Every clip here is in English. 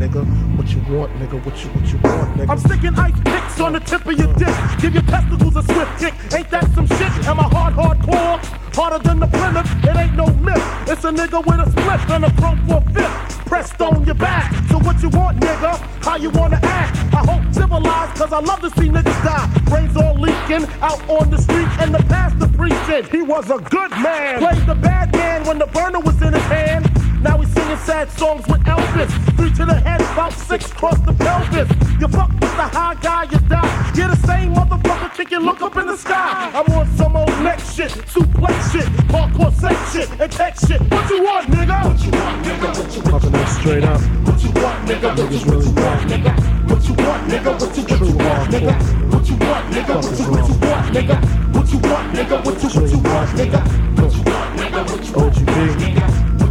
nigga? What you want, nigga? What you want, nigga? I'm sticking ice picks on the tip of your dick. Give your testicles a swift kick. Ain't that some shit? Am I hardcore? Harder than the Plymouth? It ain't no myth. It's a nigga with a split and a chrome for a fifth. Pressed on your back. So what you want, nigga? How you wanna act? I hope civilized, cause I love to see niggas die. Brains all leaking, out on the street, and the pastor preaching. He was a good man. Played the bad man when the burner was in his hand. Now he's singing sad songs with Elvis. 3 to the head, about 6 cross the pelvis. You fuck with the high guy, you die. You're the same motherfucker chicken, look up in the sky. I'm on some old neck shit, suplex shit, hardcore sex shit, and tech shit. What you want, nigga? What you want, nigga? What you want? Popping that straight up. What you want, nigga? What you want, nigga? What you want, nigga? What you want, nigga? What you want, nigga? What you want, nigga? What you want, nigga? What you want, nigga? What you want, nigga? What you want, nigga?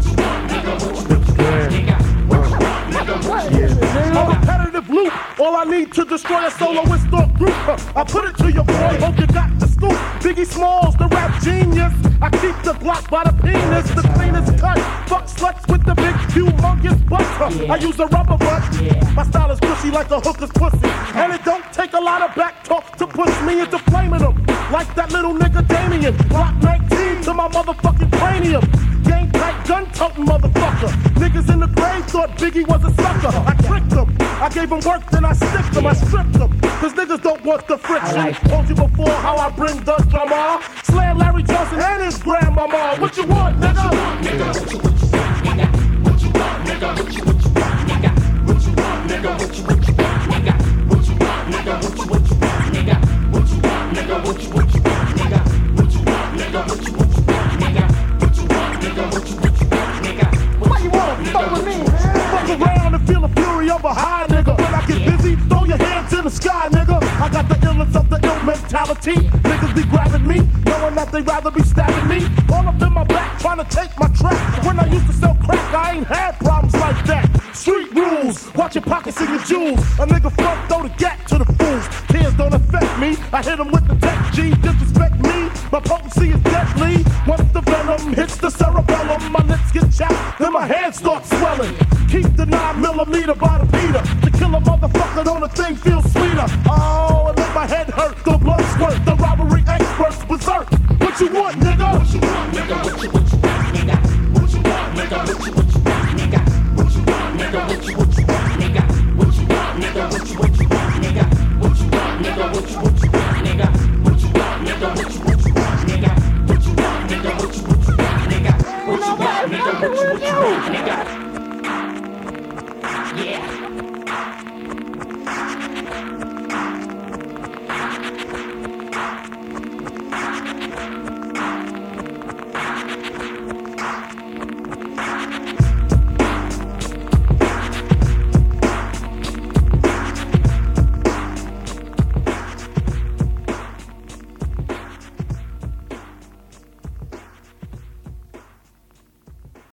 A repetitive loop, all I need to destroy a soloist or group. I put it to your boy, hope you got the scoop. Biggie Smalls, the rap genius. I keep the Glock by the penis, the cleanest cut. Fuck sluts with the big, humongous butt. I use a rubber butt. My style is cushy like a hooker's pussy. And it don't take a lot of back talk to push me into flaming them. Like that little nigga Damien. Block 19 to my motherfucking cranium. Gang tight, gun-toting motherfucker. Niggas in the grave thought Biggie was a sucker. I tricked them. I gave them work, then I stiffed them. I stripped them. Cause niggas don't want the friction. Told you before how I bring the drama. Slam Larry Johnson and his grandmama. What you want, nigga? What you want, nigga? What you want, nigga? What you want, nigga? What you want, nigga? What you want, nigga? What you want, nigga? What you want, nigga? What you want, nigga? What you want, nigga? What you want, nigga? What you want, nigga? What you want, nigga? What you want, nigga? Why you wanna fuck with me, man? Fuck around and feel the fury of a high nigga. When I get busy, throw your hands in the sky, nigga. I got the illness of the ill mentality. Niggas be grabbing me, knowing that they rather be stabbing me. All up in my back, trying to take my track. When I used to sell crack, I ain't had problems like that. Street rules, watch your pockets and your jewels. A nigga front throw the gat to the fools. Tears don't affect me, I hit them with the tech G. Disrespect me, my potency is deadly. Once the venom hits the cerebellum, my lips get chapped, then my hands start swelling. Keep the 9mm by the